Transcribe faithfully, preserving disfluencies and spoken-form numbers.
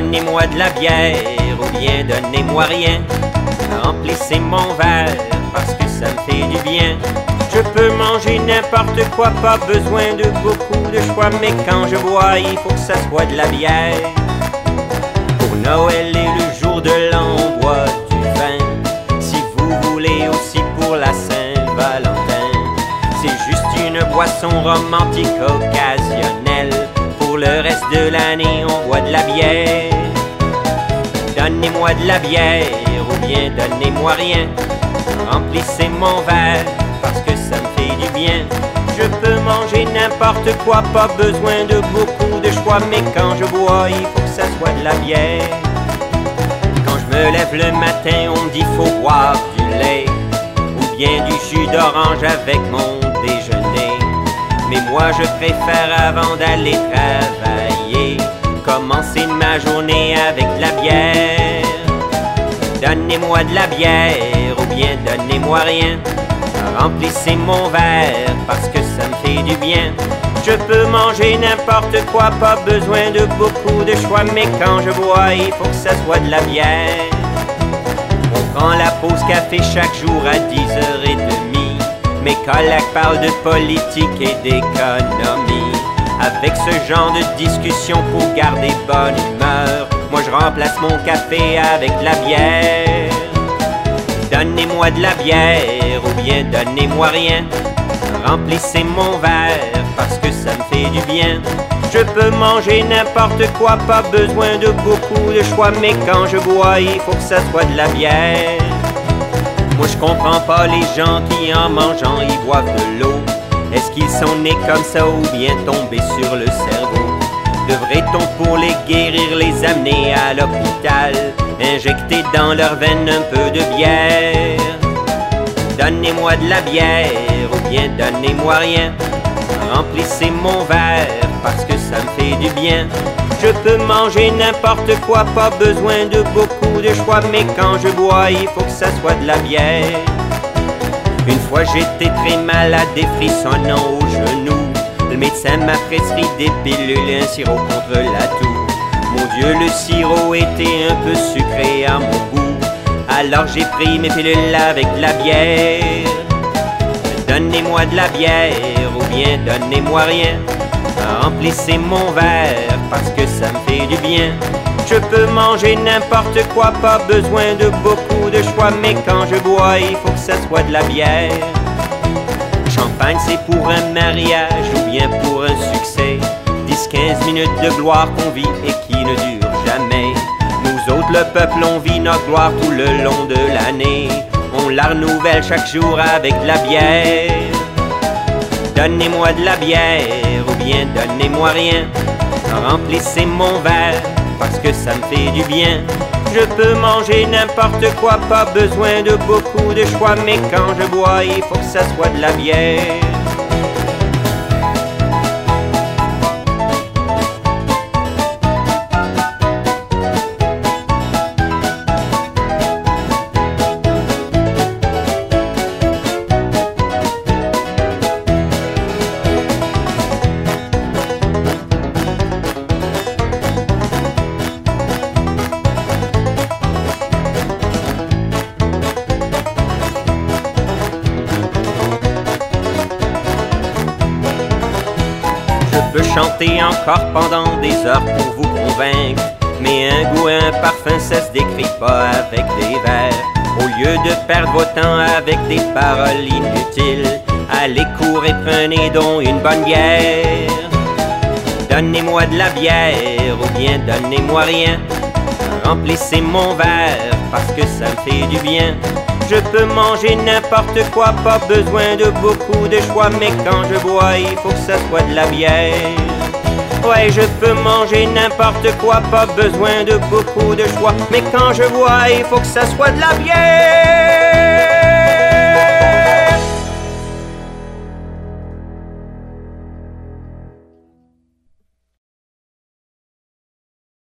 Donnez-moi de la bière ou bien donnez-moi rien. Remplissez mon verre parce que ça me fait du bien. Je peux manger n'importe quoi, pas besoin de beaucoup de choix. Mais quand je bois, il faut que ça soit de la bière. Pour Noël et le jour de l'an, on boit du vin. Si vous voulez aussi pour la Saint-Valentin. C'est juste une boisson romantique occasionnelle. Pour le reste de l'année, on boit de la bière. Donnez-moi de la bière ou bien donnez-moi rien. Remplissez mon verre parce que ça me fait du bien. Je peux manger n'importe quoi, pas besoin de beaucoup de choix. Mais quand je bois, il faut que ça soit de la bière. Quand je me lève le matin, on me dit faut boire du lait ou bien du jus d'orange avec mon déjeuner. Mais moi je préfère avant d'aller travailler commencer ma journée avec de la bière. Donnez-moi de la bière ou bien donnez-moi rien. Remplissez mon verre parce que ça me fait du bien. Je peux manger n'importe quoi, pas besoin de beaucoup de choix. Mais quand je bois, il faut que ça soit de la bière. On prend la pause café chaque jour à dix heures trente. Mes collègues parlent de politique et d'économie. Avec ce genre de discussion pour garder bonne humeur, moi je remplace mon café avec de la bière. Donnez-moi de la bière ou bien donnez-moi rien. Remplissez mon verre parce que ça me fait du bien. Je peux manger n'importe quoi, pas besoin de beaucoup de choix. Mais quand je bois, il faut que ça soit de la bière. Moi je comprends pas les gens qui en mangeant ils boivent de l'eau. Est-ce qu'ils sont nés comme ça ou bien tombés sur le cerveau? Devrait-on pour les guérir les amener à l'hôpital, injecter dans leurs veines un peu de bière? Donnez-moi de la bière ou bien donnez-moi rien. Remplissez mon verre parce que ça me fait du bien. Je peux manger n'importe quoi, pas besoin de beaucoup de choix. Mais quand je bois, il faut que ça soit de la bière. Une fois j'étais très malade et frissonnant aux genoux. Le médecin m'a prescrit des pilules, un sirop contre la toux. Mon Dieu, le sirop était un peu sucré à mon goût. Alors j'ai pris mes pilules avec de la bière. Donnez-moi de la bière ou bien donnez-moi rien. Remplissez mon verre parce que ça me fait du bien. Je peux manger n'importe quoi, pas besoin de beaucoup de choix. Mais quand je bois, il faut que ça soit de la bière. Champagne c'est pour un mariage ou bien pour un succès. dix quinze minutes de gloire qu'on vit et qui ne dure jamais. Nous autres le peuple on vit notre gloire tout le long de l'année. On la renouvelle chaque jour avec de la bière. Donnez-moi de la bière ou bien donnez-moi rien. Remplissez mon verre parce que ça me fait du bien. Je peux manger n'importe quoi, pas besoin de beaucoup de choix. Mais quand je bois, il faut que ça soit de la bière. Je peux chanter encore pendant des heures pour vous convaincre. Mais un goût et un parfum ça se décrit pas avec des vers. Au lieu de perdre votre temps avec des paroles inutiles, allez courir, prenez donc une bonne bière. Donnez-moi de la bière ou bien donnez-moi rien. Remplissez mon verre parce que ça me fait du bien. Je peux manger n'importe quoi, pas besoin de beaucoup de choix. Mais quand je bois, il faut que ça soit de la bière. Ouais, je peux manger n'importe quoi, pas besoin de beaucoup de choix. Mais quand je bois, il faut que ça soit de la bière.